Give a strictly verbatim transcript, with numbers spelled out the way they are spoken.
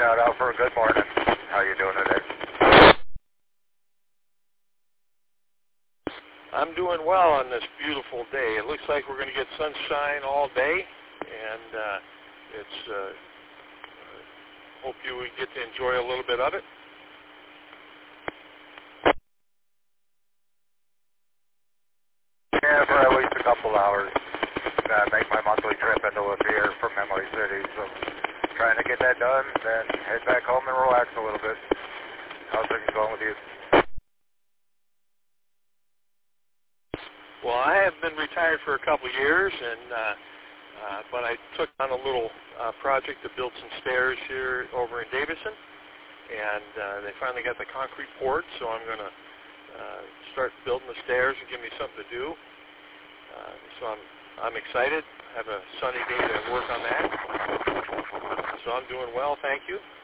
shout out for a good morning. How you doing today? I'm doing well on this beautiful day. It looks like we're going to get sunshine all day, and uh, it's uh, hope you get to enjoy a little bit of it. Yeah, for at least a couple hours. Uh, make my monthly trip into Lapeer from Emily City, so trying to get that done, then head back home and relax a little bit. How's things going with you? Well, I have been retired for a couple years, and uh, uh, but I took on a little uh, project to build some stairs here over in Davison, and uh, they finally got the concrete poured, so I'm going to uh, start building the stairs and give me something to do. Uh, so I'm I'm excited. I have a sunny day to work on that. So I'm doing well, thank you.